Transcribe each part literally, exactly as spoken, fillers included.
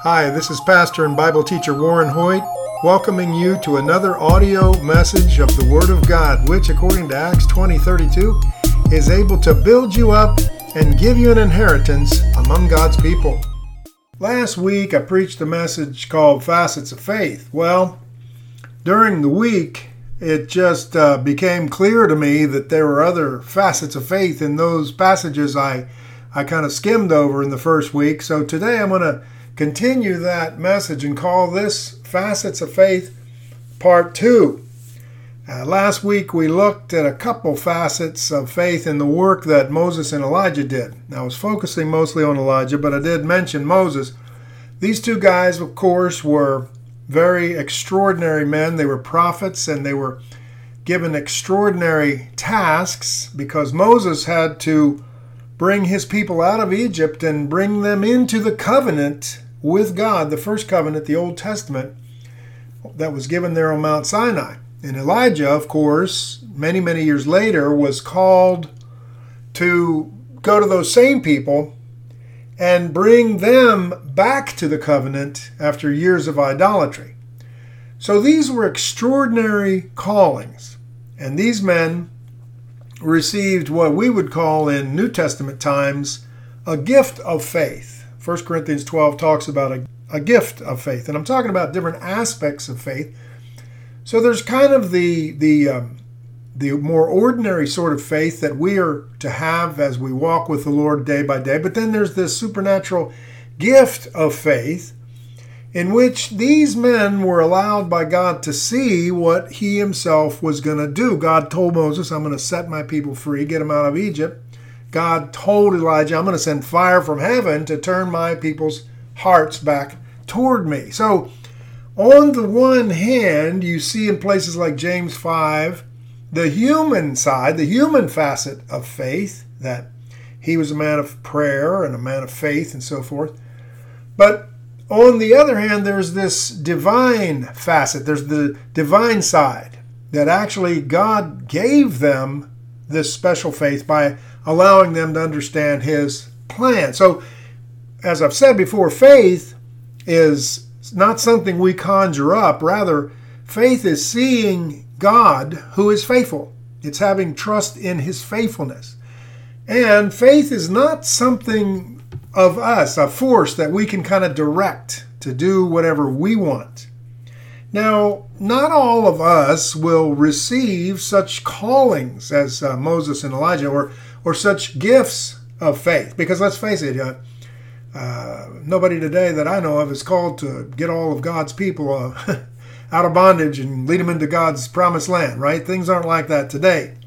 Hi, this is Pastor and Bible teacher Warren Hoyt, welcoming you to another audio message of the Word of God, which, according to Acts twenty thirty-two, is able to build you up and give you an inheritance among God's people. Last week, I preached a message called Facets of Faith. Well, during the week, it just uh, became clear to me that there were other facets of faith in those passages I, I kind of skimmed over in the first week. So today I'm going to continue that message and call this Facets of Faith Part two. Uh, last week we looked at a couple facets of faith in the work that Moses and Elijah did. Now, I was focusing mostly on Elijah, but I did mention Moses. These two guys, of course, were very extraordinary men. They were prophets and they were given extraordinary tasks because Moses had to bring his people out of Egypt and bring them into the covenant with God, the first covenant, the Old Testament, that was given there on Mount Sinai. And Elijah, of course, many, many years later, was called to go to those same people and bring them back to the covenant after years of idolatry. So these were extraordinary callings. And these men received what we would call in New Testament times a gift of faith. First Corinthians twelve talks about a, a gift of faith. And I'm talking about different aspects of faith. So there's kind of the the um, the more ordinary sort of faith that we are to have as we walk with the Lord day by day. But then there's this supernatural gift of faith in which these men were allowed by God to see what he himself was going to do. God told Moses, I'm going to set my people free, get them out of Egypt. God told Elijah, I'm going to send fire from heaven to turn my people's hearts back toward me. So on the one hand, you see in places like James five, the human side, the human facet of faith, that he was a man of prayer and a man of faith and so forth. But on the other hand, there's this divine facet. There's the divine side that actually God gave them this special faith by allowing them to understand his plan. So, as I've said before, faith is not something we conjure up. Rather, faith is seeing God who is faithful. It's having trust in his faithfulness. And faith is not something of us, a force that we can kind of direct to do whatever we want. Now, not all of us will receive such callings as uh, Moses and Elijah, or or such gifts of faith. Because let's face it, uh, uh, nobody today that I know of is called to get all of God's people uh, out of bondage and lead them into God's promised land, right? Things aren't like that today.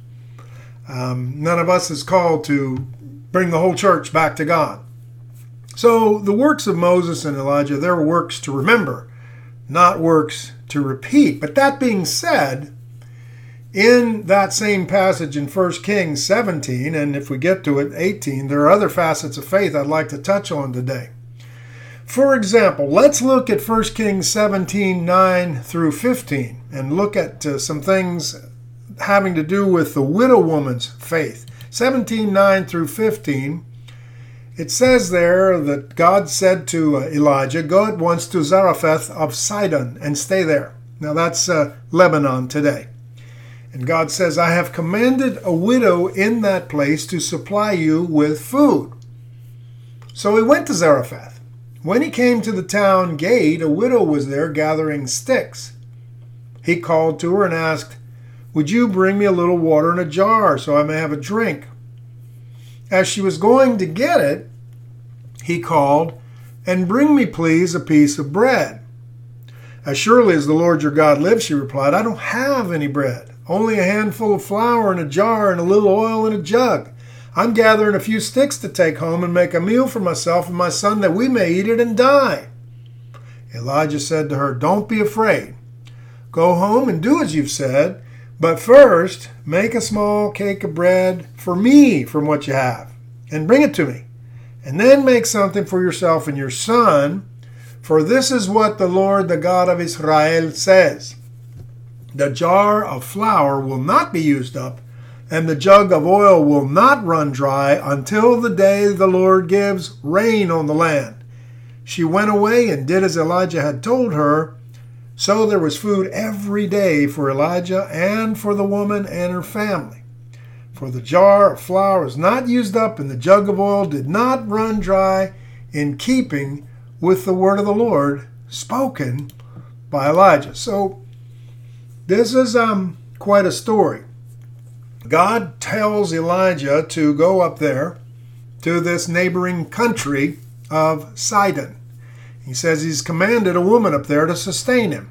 Um, none of us is called to bring the whole church back to God. So the works of Moses and Elijah, they're works to remember, not works to repeat. But that being said, in that same passage in First Kings seventeen, and if we get to it, eighteen, there are other facets of faith I'd like to touch on today. For example, let's look at First Kings seventeen, nine through fifteen, and look at uh, some things having to do with the widow woman's faith. seventeen, nine through fifteen, it says there that God said to uh, Elijah, go at once to Zarephath of Sidon and stay there. Now that's uh, Lebanon today. And God says, I have commanded a widow in that place to supply you with food. So he went to Zarephath. When he came to the town gate, a widow was there gathering sticks. He called to her and asked, would you bring me a little water in a jar so I may have a drink? As she was going to get it, he called, and bring me, please, a piece of bread. As surely as the Lord your God lives, she replied, I don't have any bread, only a handful of flour in a jar and a little oil in a jug. I'm gathering a few sticks to take home and make a meal for myself and my son that we may eat it and die. Elijah said to her, don't be afraid. Go home and do as you've said, but first make a small cake of bread for me from what you have, and bring it to me. And then make something for yourself and your son, for this is what the Lord, the God of Israel, says. The jar of flour will not be used up, and the jug of oil will not run dry until the day the Lord gives rain on the land. she went away and did as Elijah had told her. So there was food every day for Elijah and for the woman and her family. For the jar of flour was not used up, and the jug of oil did not run dry, in keeping with the word of the Lord spoken by Elijah. So this is um, quite a story. God tells Elijah to go up there to this neighboring country of Sidon. He says he's commanded a woman up there to sustain him.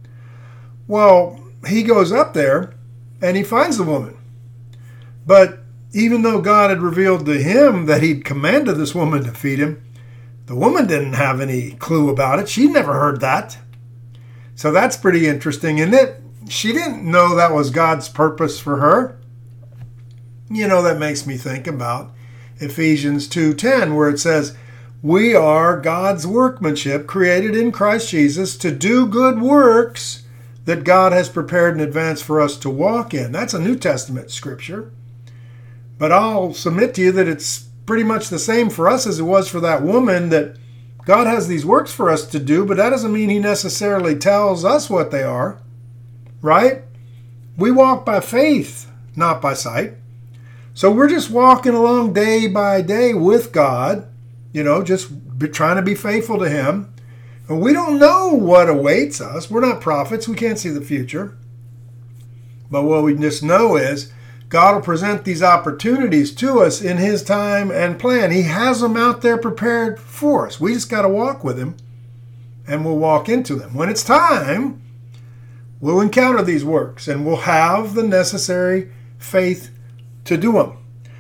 Well, he goes up there and he finds the woman. But even though God had revealed to him that he'd commanded this woman to feed him, the woman didn't have any clue about it. She'd never heard that. So that's pretty interesting, isn't it? She didn't know that was God's purpose for her. You know, that makes me think about Ephesians two ten, where it says, we are God's workmanship, created in Christ Jesus to do good works that God has prepared in advance for us to walk in. That's a New Testament scripture. But I'll submit to you that it's pretty much the same for us as it was for that woman, that God has these works for us to do, but that doesn't mean he necessarily tells us what they are, right? We walk by faith, not by sight. So we're just walking along day by day with God, you know, just be, trying to be faithful to him. And we don't know what awaits us. We're not prophets. We can't see the future. But what we just know is God will present these opportunities to us in his time and plan. He has them out there prepared for us. We just got to walk with him, and we'll walk into them. When it's time, we'll encounter these works, and we'll have the necessary faith to do them.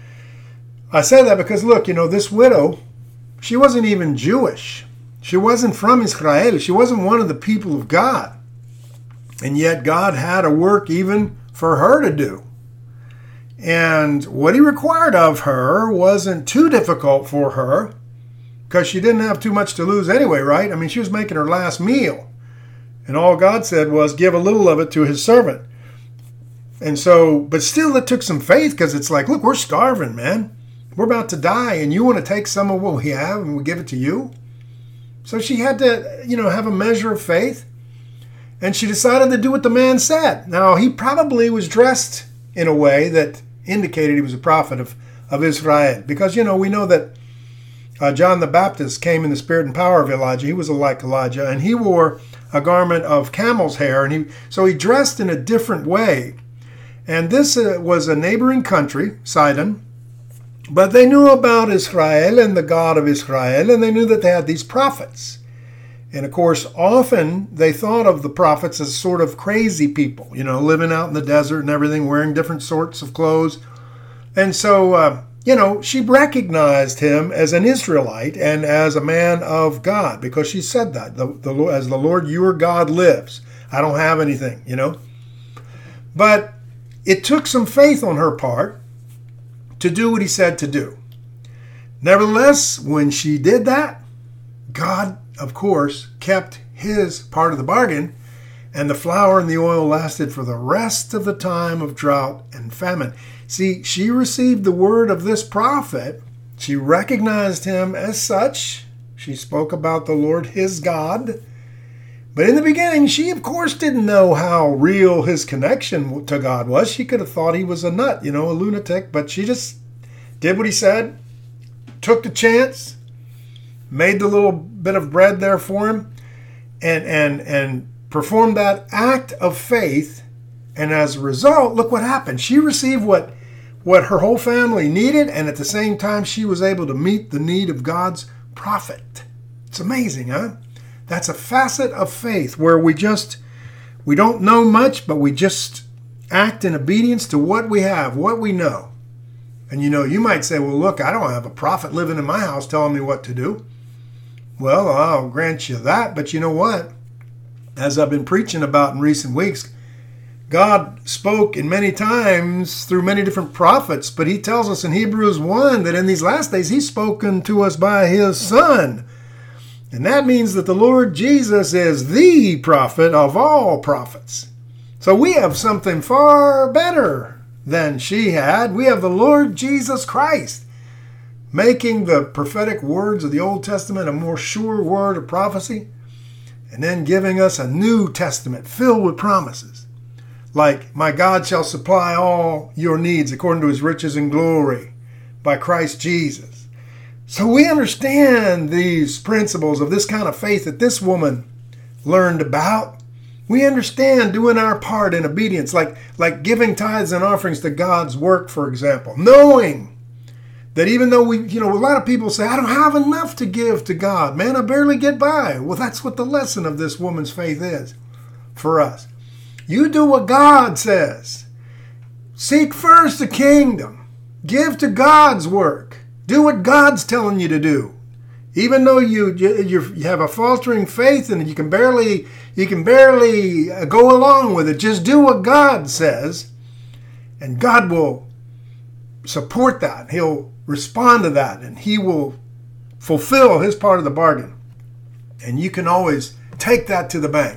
I say that because, look, you know, this widow, she wasn't even Jewish. She wasn't from Israel. She wasn't one of the people of God. And yet God had a work even for her to do. And what he required of her wasn't too difficult for her, because she didn't have too much to lose anyway, right? I mean, she was making her last meal. And all God said was give a little of it to his servant. And so, but still it took some faith, because it's like, look, we're starving, man. We're about to die, and you want to take some of what we have and we give it to you? So she had to, you know, have a measure of faith. And she decided to do what the man said. Now, he probably was dressed in a way that indicated he was a prophet of, of Israel. Because, you know, we know that uh, John the Baptist came in the spirit and power of Elijah. He was like Elijah, and he wore a garment of camel's hair. And he so he dressed in a different way. And this uh, was a neighboring country, Sidon. But they knew about Israel and the God of Israel, and they knew that they had these prophets. And of course, often they thought of the prophets as sort of crazy people, you know, living out in the desert and everything, wearing different sorts of clothes. And so, uh, you know, she recognized him as an Israelite and as a man of God, because she said that, the, the, as the Lord your God lives, I don't have anything, you know. But it took some faith on her part to do what he said to do. Nevertheless, when she did that, God, of course, kept his part of the bargain, and the flour and the oil lasted for the rest of the time of drought and famine. See, she received the word of this prophet. She recognized him as such. She spoke about the Lord, his God. But in the beginning, she, of course, didn't know how real his connection to God was. She could have thought he was a nut, you know, a lunatic. But she just did what he said, took the chance, made the little bit of bread there for him, and and and performed that act of faith. And as a result, look what happened. She received what, what her whole family needed, and at the same time, she was able to meet the need of God's prophet. It's amazing, huh? That's a facet of faith where we just, we don't know much, but we just act in obedience to what we have, what we know. And you know, you might say, well, look, I don't have a prophet living in my house telling me what to do. Well, I'll grant you that, but you know what? As I've been preaching about in recent weeks, God spoke in many times through many different prophets, but he tells us in Hebrews one that in these last days he's spoken to us by his Son. And that means that the Lord Jesus is the prophet of all prophets. So we have something far better than she had. We have the Lord Jesus Christ, making the prophetic words of the Old Testament a more sure word of prophecy, and then giving us a New Testament filled with promises, like, my God shall supply all your needs according to his riches and glory by Christ Jesus. So we understand these principles of this kind of faith that this woman learned about. We understand doing our part in obedience, like, like giving tithes and offerings to God's work, for example, knowing that even though we, you know, a lot of people say, I don't have enough to give to God. Man, I barely get by. Well, that's what the lesson of this woman's faith is for us. You do what God says. Seek first the kingdom. Give to God's work. Do what God's telling you to do. Even though you you have a faltering faith and you can barely you can barely go along with it, just do what God says, and God will support that. He'll respond to that, and he will fulfill his part of the bargain. And you can always take that to the bank.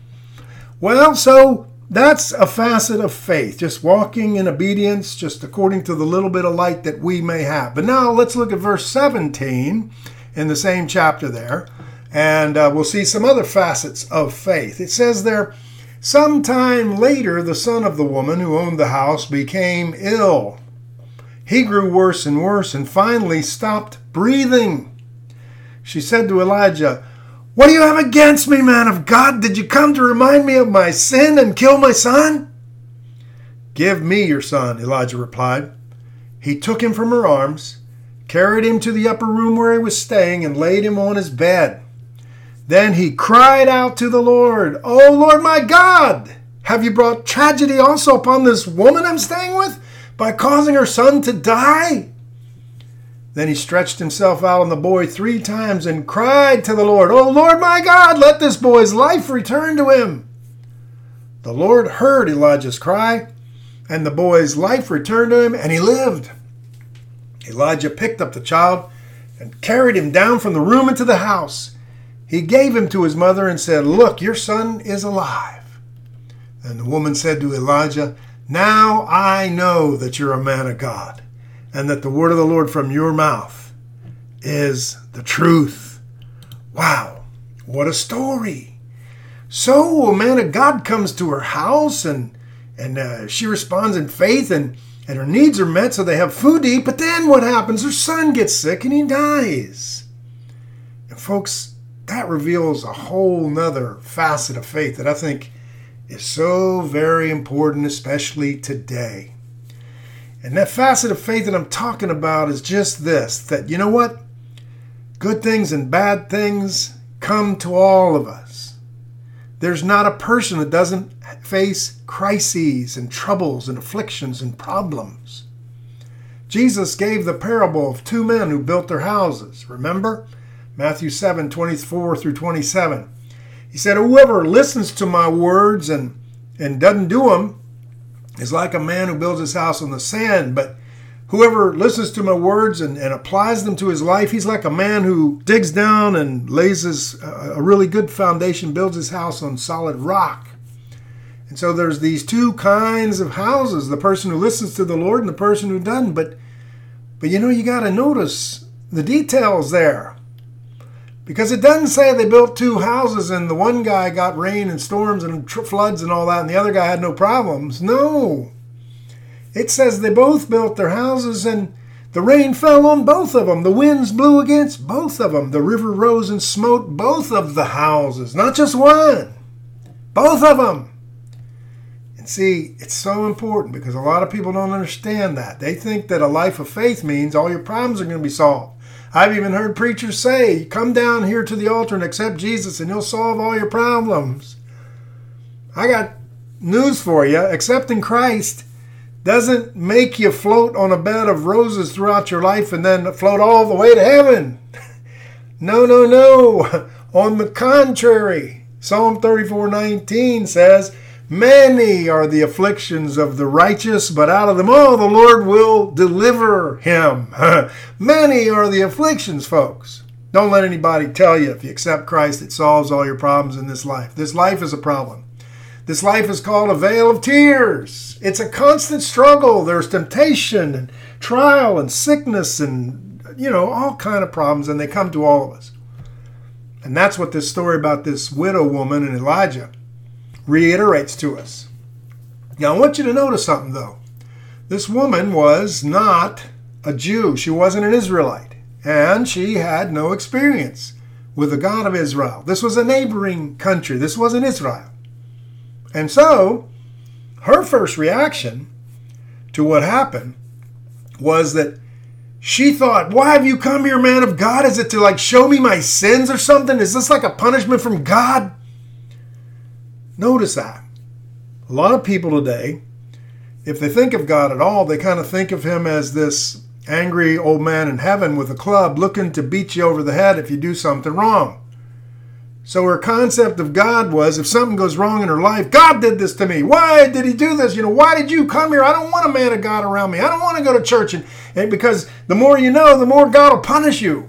Well, so that's a facet of faith, just walking in obedience, just according to the little bit of light that we may have. But now let's look at verse seventeen in the same chapter there, and uh, we'll see some other facets of faith. It says there, sometime later, the son of the woman who owned the house became ill. He grew worse and worse and finally stopped breathing. She said to Elijah, what do you have against me, man of God? Did you come to remind me of my sin and kill my son? Give me your son, Elijah replied. He took him from her arms, carried him to the upper room where he was staying, and laid him on his bed. Then he cried out to the Lord, O Lord my God, have you brought tragedy also upon this woman I'm staying with by causing her son to die? Then he stretched himself out on the boy three times and cried to the Lord, O Lord my God, let this boy's life return to him. The Lord heard Elijah's cry, and the boy's life returned to him, and he lived. Elijah picked up the child and carried him down from the room into the house. He gave him to his mother and said, look, your son is alive. And the woman said to Elijah, now I know that you're a man of God, and that the word of the Lord from your mouth is the truth. Wow, what a story. So a man of God comes to her house, and, and uh, she responds in faith, and And her needs are met, so they have food to eat. But then what happens? Her son gets sick and he dies. And folks, that reveals a whole nother facet of faith that I think is so very important, especially today. And that facet of faith that I'm talking about is just this, that you know what? Good things and bad things come to all of us. There's not a person that doesn't face crises and troubles and afflictions and problems. Jesus gave the parable of two men who built their houses. Remember? Matthew seven, twenty-four through twenty-seven. He said, whoever listens to my words and, and doesn't do them is like a man who builds his house on the sand. But whoever listens to my words and, and applies them to his life, he's like a man who digs down and lays his, uh, a really good foundation, builds his house on solid rock. And so there's these two kinds of houses, the person who listens to the Lord and the person who doesn't. But, but you know, you got to notice the details there. Because it doesn't say they built two houses and the one guy got rain and storms and tr- floods and all that and the other guy had no problems. No. It says they both built their houses and the rain fell on both of them. The winds blew against both of them. The river rose and smote both of the houses, not just one. Both of them. And see, it's so important because a lot of people don't understand that. They think that a life of faith means all your problems are going to be solved. I've even heard preachers say, come down here to the altar and accept Jesus and he'll solve all your problems. I got news for you. Accepting Christ doesn't make you float on a bed of roses throughout your life and then float all the way to heaven. No, no, no. On the contrary, Psalm thirty-four nineteen says, many are the afflictions of the righteous, but out of them all the Lord will deliver him. Many are the afflictions, folks. Don't let anybody tell you if you accept Christ, it solves all your problems in this life. This life is a problem. This life is called a vale of tears. It's a constant struggle. There's temptation and trial and sickness and you know, all kind of problems, and they come to all of us. And that's what this story about this widow woman and Elijah reiterates to us. Now, I want you to notice something, though. This woman was not a Jew. She wasn't an Israelite. And she had no experience with the God of Israel. This was a neighboring country. This wasn't Israel. And so, her first reaction to what happened was that she thought, why have you come here, man of God? Is it to like show me my sins or something? Is this like a punishment from God? Notice that. A lot of people today, if they think of God at all, they kind of think of him as this angry old man in heaven with a club looking to beat you over the head if you do something wrong. So her concept of God was, if something goes wrong in her life, God did this to me. Why did he do this? You know, why did you come here? I don't want a man of God around me. I don't want to go to church. And, and because the more you know, the more God will punish you.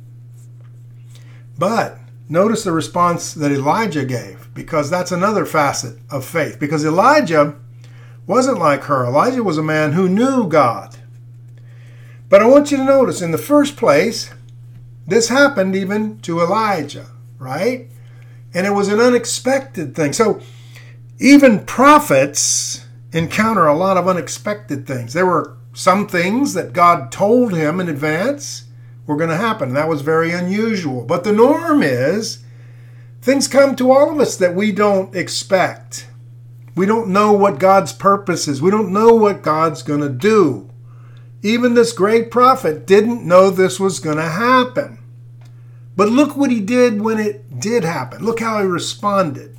But notice the response that Elijah gave, because that's another facet of faith. Because Elijah wasn't like her. Elijah was a man who knew God. But I want you to notice, in the first place, this happened even to Elijah, right? And it was an unexpected thing. So even prophets encounter a lot of unexpected things. There were some things that God told him in advance were going to happen. That was very unusual. But the norm is things come to all of us that we don't expect. We don't know what God's purpose is. We don't know what God's going to do. Even this great prophet didn't know this was going to happen. But look what he did when it did happen. Look how he responded.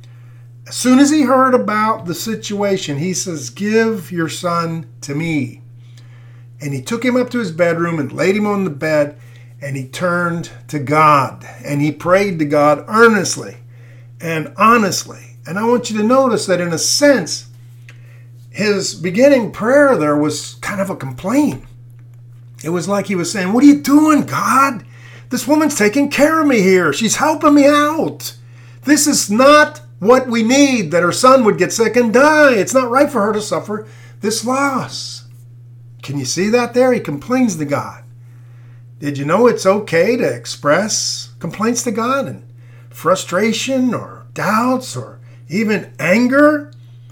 As soon as he heard about the situation, he says, give your son to me. And he took him up to his bedroom and laid him on the bed, and he turned to God. And he prayed to God earnestly and honestly. And I want you to notice that in a sense, his beginning prayer there was kind of a complaint. It was like he was saying, what are you doing, God? This woman's taking care of me here. She's helping me out. This is not what we need, that her son would get sick and die. It's not right for her to suffer this loss. Can you see that there? He complains to God. Did you know it's okay to express complaints to God and frustration or doubts or even anger?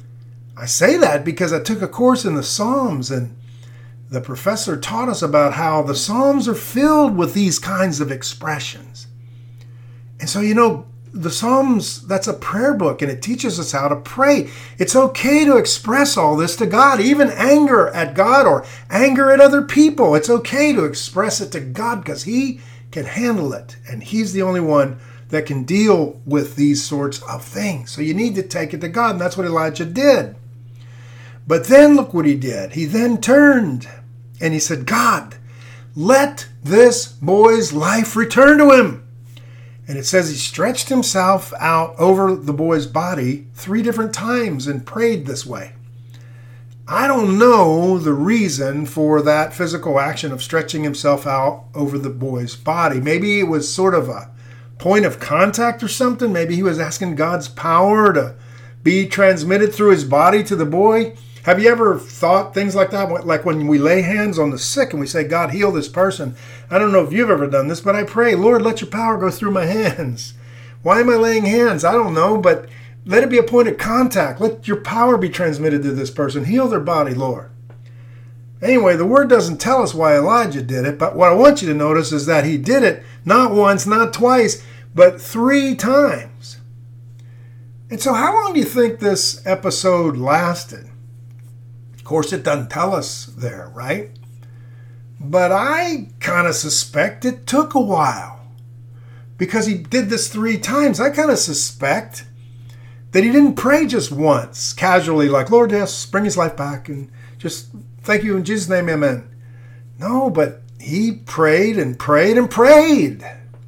I say that because I took a course in the Psalms, and the professor taught us about how the Psalms are filled with these kinds of expressions. And so, you know, the Psalms, that's a prayer book, and it teaches us how to pray. It's okay to express all this to God, even anger at God or anger at other people. It's okay to express it to God because he can handle it, and he's the only one that can deal with these sorts of things. So you need to take it to God, and that's what Elijah did. But then look what he did. He then turned and he said, God, let this boy's life return to him. And it says he stretched himself out over the boy's body three different times and prayed this way. I don't know the reason for that physical action of stretching himself out over the boy's body. Maybe it was sort of a point of contact or something. Maybe he was asking God's power to be transmitted through his body to the boy. Have you ever thought things like that? Like when we lay hands on the sick and we say, God, heal this person. I don't know if you've ever done this, but I pray, Lord, let your power go through my hands. Why am I laying hands? I don't know, but let it be a point of contact. Let your power be transmitted to this person. Heal their body, Lord. Anyway, the word doesn't tell us why Elijah did it, but what I want you to notice is that he did it not once, not twice, but three times. And so how long do you think this episode lasted? Of course, it doesn't tell us there, right? But I kind of suspect it took a while because he did this three times. I kind of suspect that he didn't pray just once, casually, like, Lord, yes, bring his life back and just thank you in Jesus' name, amen. No, but he prayed and prayed and prayed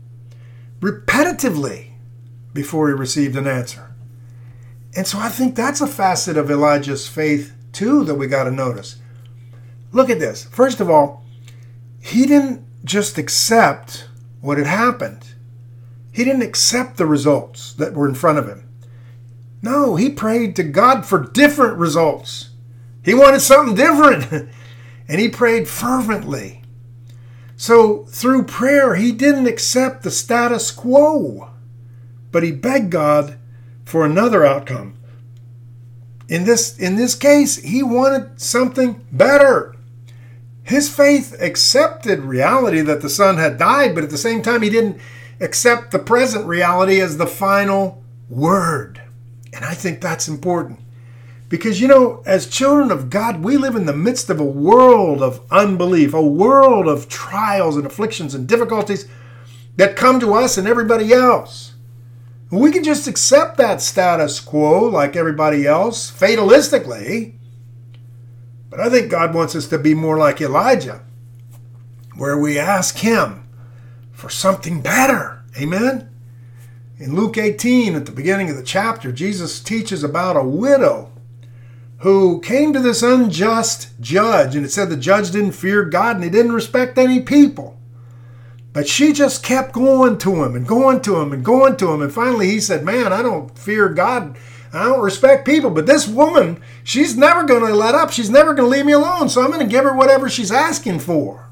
repetitively before he received an answer. And so I think that's a facet of Elijah's faith too that we got to notice. Look at this. First of all, he didn't just accept what had happened. He didn't accept the results that were in front of him. No, he prayed to God for different results. He wanted something different. And he prayed fervently. So through prayer, he didn't accept the status quo, but he begged God for another outcome. In this, in this case, he wanted something better. His faith accepted reality that the son had died, but at the same time, he didn't accept the present reality as the final word. And I think that's important. Because, you know, as children of God, we live in the midst of a world of unbelief, a world of trials and afflictions and difficulties that come to us and everybody else. We can just accept that status quo like everybody else, fatalistically. But I think God wants us to be more like Elijah, where we ask him for something better. Amen? In Luke eighteen, at the beginning of the chapter, Jesus teaches about a widow who came to this unjust judge. And it said the judge didn't fear God and he didn't respect any people. But she just kept going to him and going to him and going to him. And finally he said, man, I don't fear God. I don't respect people. But this woman, she's never going to let up. She's never going to leave me alone. So I'm going to give her whatever she's asking for.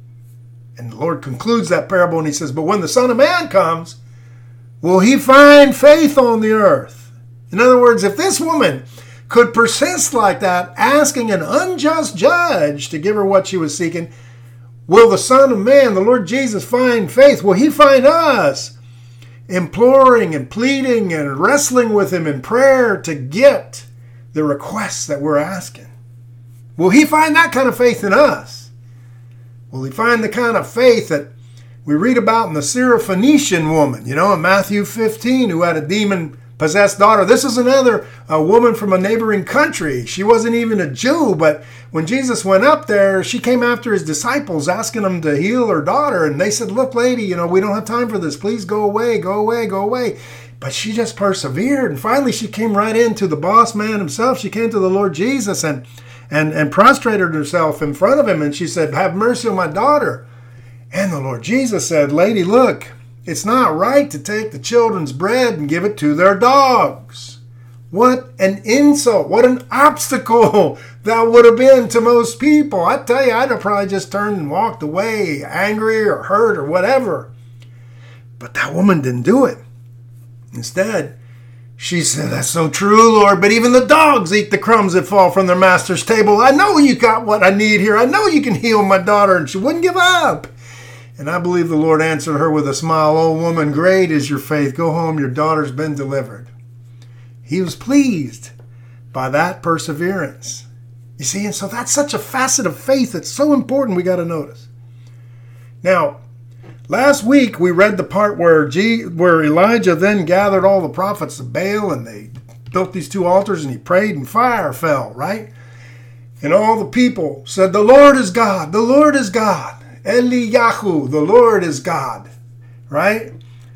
And the Lord concludes that parable and he says, but when the Son of Man comes, will he find faith on the earth? In other words, if this woman could persist like that, asking an unjust judge to give her what she was seeking, will the Son of Man, the Lord Jesus, find faith? Will he find us imploring and pleading and wrestling with him in prayer to get the requests that we're asking? Will he find that kind of faith in us? Will he find the kind of faith that we read about in the Syrophoenician woman, you know, in Matthew fifteen, who had a demon-possessed daughter? This is another a woman from a neighboring country. She wasn't even a Jew, but when Jesus went up there, she came after his disciples, asking them to heal her daughter. And they said, look, lady, you know, we don't have time for this. Please go away, go away, go away. But she just persevered. And finally, she came right into the boss man himself. She came to the Lord Jesus and, and, and prostrated herself in front of him. And she said, have mercy on my daughter. And the Lord Jesus said, lady, look, it's not right to take the children's bread and give it to their dogs. What an insult. What an obstacle that would have been to most people. I tell you, I'd have probably just turned and walked away, angry or hurt or whatever. But that woman didn't do it. Instead, she said, that's so true, Lord, but even the dogs eat the crumbs that fall from their master's table. I know you got what I need here. I know you can heal my daughter. And she wouldn't give up. And I believe the Lord answered her with a smile, "Oh, woman, great is your faith. Go home, your daughter's been delivered." He was pleased by that perseverance. You see, and so that's such a facet of faith that's so important we got to notice. Now, last week we read the part where, G, where Elijah then gathered all the prophets of Baal and they built these two altars and he prayed and fire fell, right? And all the people said, "The Lord is God, the Lord is God. Eliyahu, the Lord is God," right?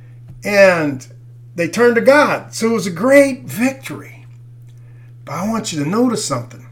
And they turned to God. So it was a great victory. But I want you to notice something.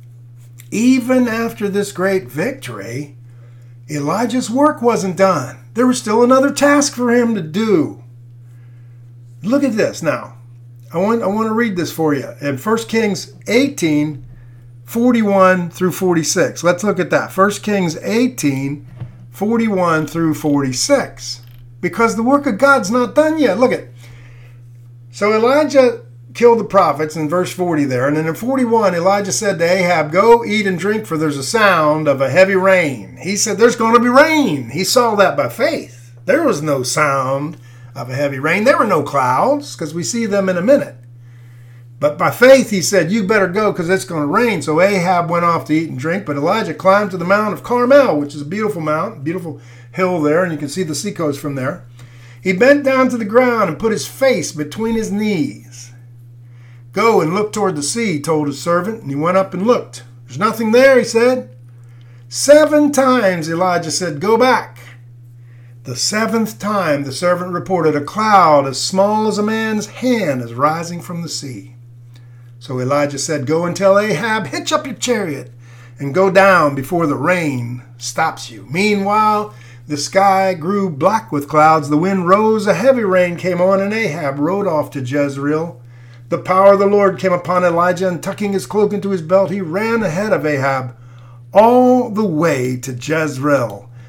Even after this great victory, Elijah's work wasn't done. There was still another task for him to do. Look at this now. I want, I want to read this for you. In First Kings eighteen, forty-one through forty-six. Let's look at that. First Kings eighteen, forty-one through forty-six. Because the work of God's not done yet. Look at. So Elijah killed the prophets in verse forty there. And then in forty-one, Elijah said to Ahab, "Go eat and drink, for there's a sound of a heavy rain." He said there's going to be rain. He saw that by faith. There was no sound of a heavy rain. There were no clouds, because we see them in a minute. But by faith, he said, "You better go, because it's going to rain." So Ahab went off to eat and drink, but Elijah climbed to the Mount of Carmel, which is a beautiful mount, beautiful hill there, and you can see the seacoast from there. He bent down to the ground and put his face between his knees. "Go and look toward the sea," he told his servant, and he went up and looked. "There's nothing there," he said. Seven times Elijah said, "Go back." The seventh time the servant reported, "A cloud as small as a man's hand is rising from the sea." So Elijah said, "Go and tell Ahab, hitch up your chariot and go down before the rain stops you." Meanwhile, the sky grew black with clouds. The wind rose, a heavy rain came on, and Ahab rode off to Jezreel. The power of the Lord came upon Elijah, and tucking his cloak into his belt, he ran ahead of Ahab all the way to Jezreel.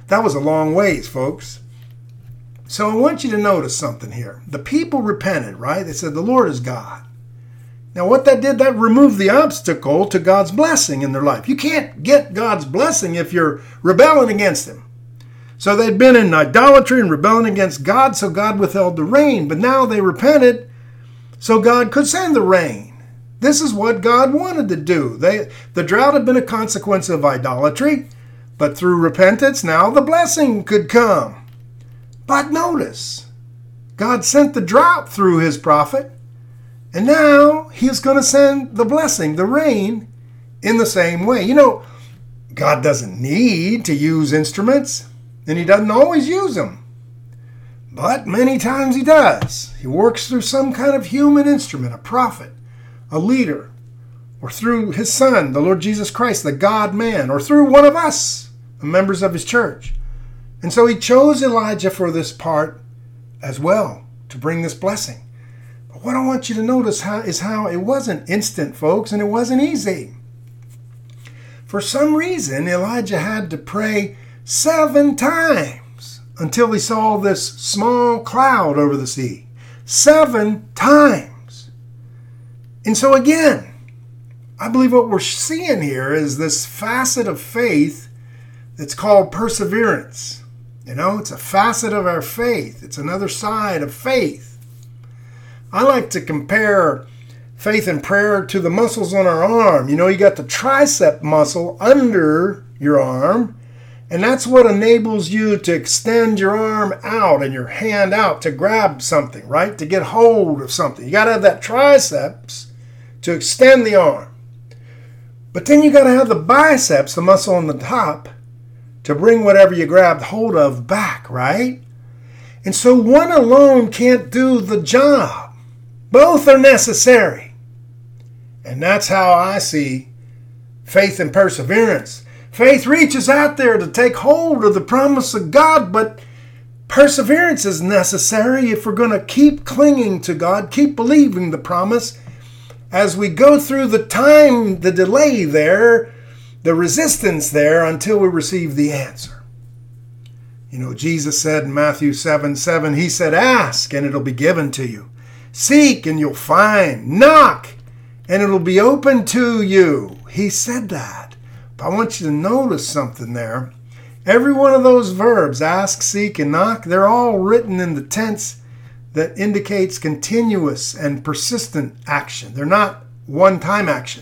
That was a long ways, folks. So I want you to notice something here. The people repented, right? They said, the Lord is God. Now what that did, that removed the obstacle to God's blessing in their life. You can't get God's blessing if you're rebelling against Him. So they'd been in idolatry and rebelling against God, so God withheld the rain. But now they repented, so God could send the rain. This is what God wanted to do. They, the drought had been a consequence of idolatry, but through repentance, now the blessing could come. But notice, God sent the drought through His prophet, and now He's going to send the blessing, the rain, in the same way. You know, God doesn't need to use instruments, and He doesn't always use them. But many times He does. He works through some kind of human instrument, a prophet, a leader, or through His Son, the Lord Jesus Christ, the God-man, or through one of us, the members of His church. And so He chose Elijah for this part as well, to bring this blessing. But what I want you to notice how, is how it wasn't instant, folks, and it wasn't easy. For some reason, Elijah had to pray seven times until he saw this small cloud over the sea. Seven times. And so again, I believe what we're seeing here is this facet of faith that's called perseverance. You know, it's a facet of our faith. It's another side of faith. I like to compare faith and prayer to the muscles on our arm. You know, you got the tricep muscle under your arm, and that's what enables you to extend your arm out and your hand out to grab something, right? To get hold of something. You got to have that triceps to extend the arm. But then you got to have the biceps, the muscle on the top, to bring whatever you grabbed hold of back, right? And so one alone can't do the job. Both are necessary. And that's how I see faith and perseverance. Faith reaches out there to take hold of the promise of God, but perseverance is necessary if we're going to keep clinging to God, keep believing the promise as we go through the time, the delay there, the resistance there until we receive the answer. You know, Jesus said in Matthew seven seven, He said, ask and it'll be given to you. Seek and you'll find. Knock and it'll be open to you. He said that. But I want you to notice something there. Every one of those verbs, ask, seek, and knock, they're all written in the tense that indicates continuous and persistent action. They're not one-time action.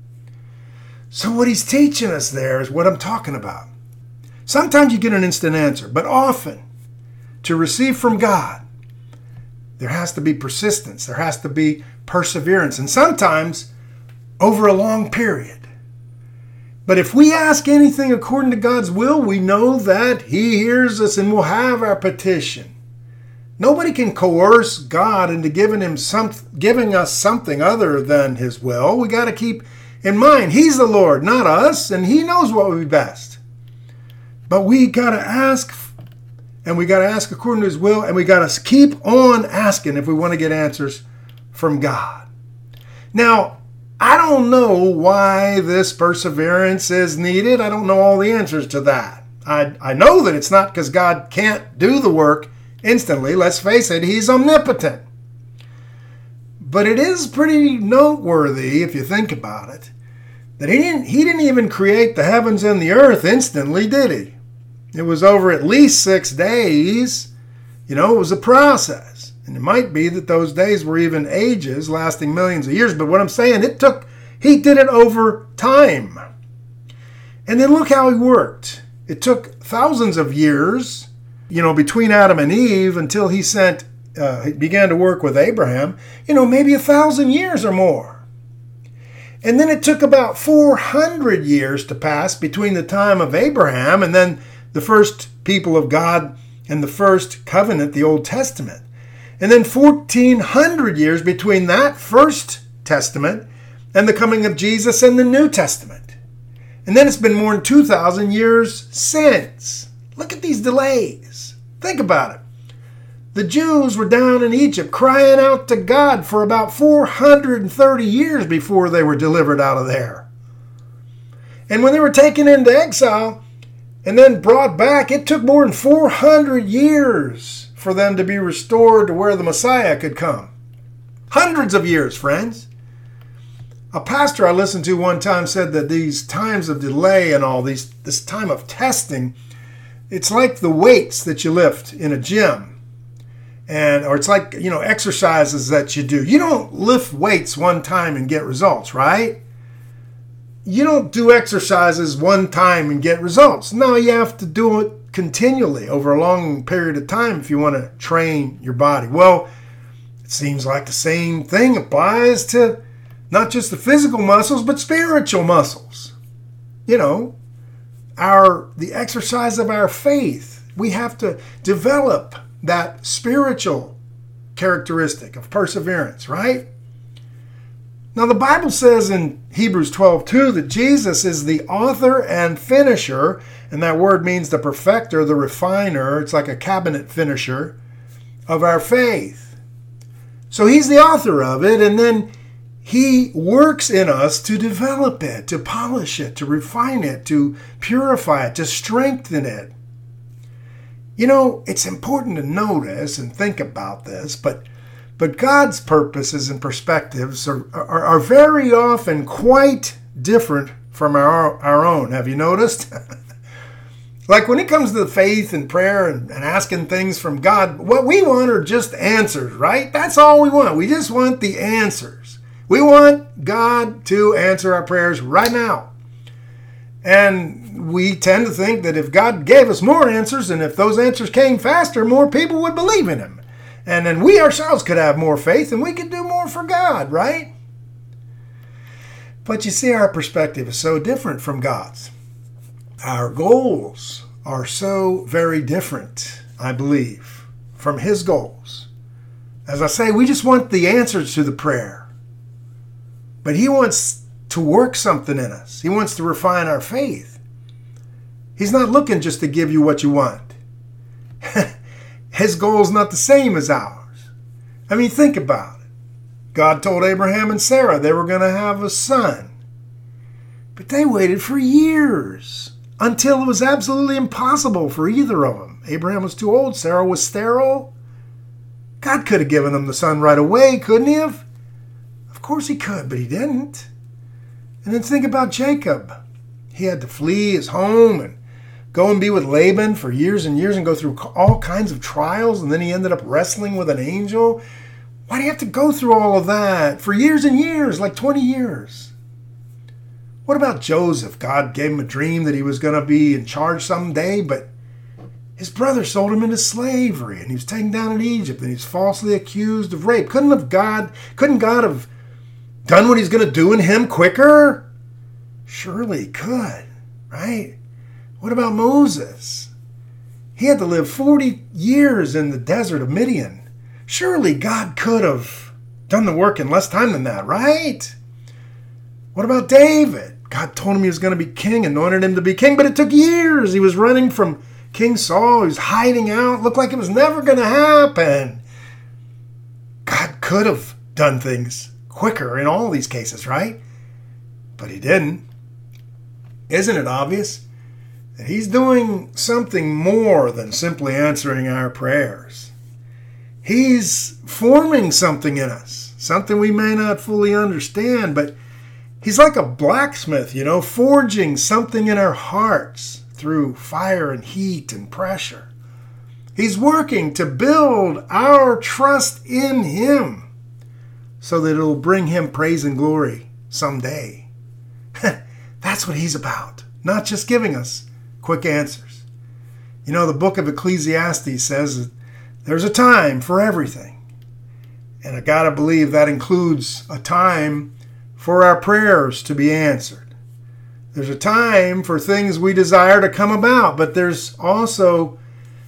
So what He's teaching us there is what I'm talking about. Sometimes you get an instant answer, but often to receive from God, there has to be persistence. There has to be perseverance, and sometimes over a long period. But if we ask anything according to God's will, we know that He hears us and will have our petition. Nobody can coerce God into giving him some, giving us something other than His will. We got to keep in mind, He's the Lord, not us, and He knows what would be best. But we got to ask, and we got to ask according to His will, and we got to keep on asking if we want to get answers from God. Now, I don't know why this perseverance is needed. I don't know all the answers to that. I, I know that it's not because God can't do the work instantly. Let's face it, He's omnipotent. But it is pretty noteworthy, if you think about it, that he didn't, he didn't even create the heavens and the earth instantly, did He? It was over at least six days. You know, it was a process. And it might be that those days were even ages, lasting millions of years. But what I'm saying, it took, He did it over time. And then look how He worked. It took thousands of years, you know, between Adam and Eve until He sent, uh, he began to work with Abraham, you know, maybe a thousand years or more. And then it took about four hundred years to pass between the time of Abraham and then the first people of God and the first covenant, the Old Testament. And then fourteen hundred years between that first testament and the coming of Jesus and the New Testament. And then it's been more than two thousand years since. Look at these delays. Think about it. The Jews were down in Egypt crying out to God for about four hundred thirty years before they were delivered out of there. And when they were taken into exile, and then brought back. It took more than four hundred years for them to be restored to where the Messiah could come. Hundreds of years, friends. A pastor I listened to one time said that these times of delay and all these, this time of testing, it's like the weights that you lift in a gym. And, or it's like, you know, exercises that you do. You don't lift weights one time and get results, right? You don't do exercises one time and get results. No, you have to do it continually over a long period of time if you want to train your body. Well, it seems like the same thing applies to not just the physical muscles, but spiritual muscles. You know, our the exercise of our faith. We have to develop that spiritual characteristic of perseverance, right? Now, the Bible says in Hebrews twelve two that Jesus is the author and finisher, and that word means the perfecter, the refiner. It's like a cabinet finisher of our faith. So he's the author of it, and then he works in us to develop it, to polish it, to refine it, to purify it, to strengthen it. You know, it's important to notice and think about this, but But God's purposes and perspectives are, are, are very often quite different from our, our own. Have you noticed? Like when it comes to the faith and prayer and, and asking things from God, what we want are just answers, right? That's all we want. We just want the answers. We want God to answer our prayers right now. And we tend to think that if God gave us more answers, and if those answers came faster, more people would believe in Him. And then we ourselves could have more faith and we could do more for God, right? But you see, our perspective is so different from God's. Our goals are so very different, I believe, from His goals. As I say, we just want the answers to the prayer. But He wants to work something in us. He wants to refine our faith. He's not looking just to give you what you want. His goal is not the same as ours. I mean, think about it. God told Abraham and Sarah they were going to have a son. But they waited for years until it was absolutely impossible for either of them. Abraham was too old. Sarah was sterile. God could have given them the son right away, couldn't He have? Of course He could, but He didn't. And then think about Jacob. He had to flee his home and go and be with Laban for years and years and go through all kinds of trials, and then he ended up wrestling with an angel. Why do you have to go through all of that for years and years, like twenty years? What about Joseph? God gave him a dream that he was going to be in charge someday, but his brother sold him into slavery, and he was taken down in Egypt, and he's falsely accused of rape. Couldn't have God, couldn't God have done what He's going to do in him quicker? Surely He could, right? What about Moses? He had to live forty years in the desert of Midian. Surely God could have done the work in less time than that, right? What about David? God told him he was going to be king, anointed him to be king, but it took years. He was running from King Saul. He was hiding out. Looked like it was never going to happen. God could have done things quicker in all these cases, right? But He didn't. Isn't it obvious that He's doing something more than simply answering our prayers? He's forming something in us, something we may not fully understand, but He's like a blacksmith, you know, forging something in our hearts through fire and heat and pressure. He's working to build our trust in Him so that it'll bring Him praise and glory someday. That's what He's about, not just giving us quick answers. You know, the book of Ecclesiastes says that there's a time for everything. And I gotta believe that includes a time for our prayers to be answered. There's a time for things we desire to come about, but there's also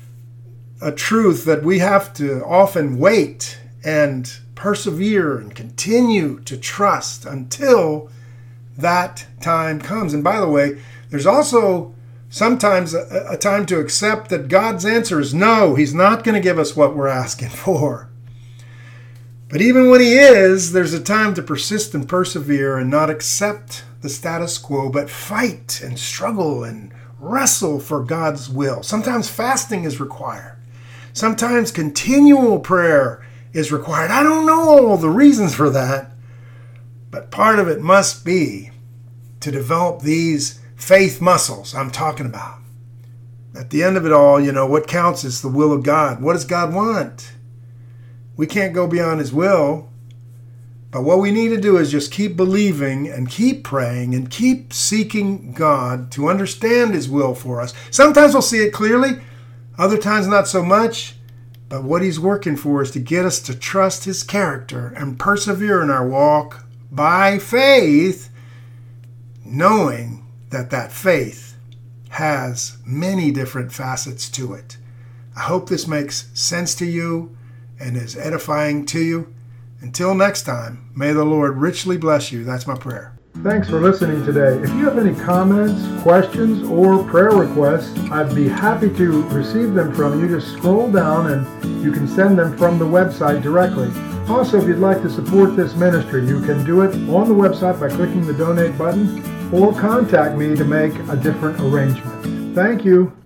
a truth that we have to often wait and persevere and continue to trust until that time comes. And by the way, there's also sometimes a, a time to accept that God's answer is no. He's not going to give us what we're asking for. But even when He is, there's a time to persist and persevere and not accept the status quo, but fight and struggle and wrestle for God's will. Sometimes fasting is required. Sometimes continual prayer is required. I don't know all the reasons for that, but part of it must be to develop these faith muscles I'm talking about. At the end of it all, you know, what counts is the will of God. What does God want? We can't go beyond his will, but what we need to do is just keep believing and keep praying and keep seeking God to understand his will for us. Sometimes we'll see it clearly, other times not so much, but what he's working for is to get us to trust his character and persevere in our walk by faith, knowing that that faith has many different facets to it. I hope this makes sense to you and is edifying to you. Until next time, may the Lord richly bless you. That's my prayer. Thanks for listening today. If you have any comments, questions, or prayer requests, I'd be happy to receive them from you. Just scroll down and you can send them from the website directly. Also, if you'd like to support this ministry, you can do it on the website by clicking the donate button or contact me to make a different arrangement. Thank you.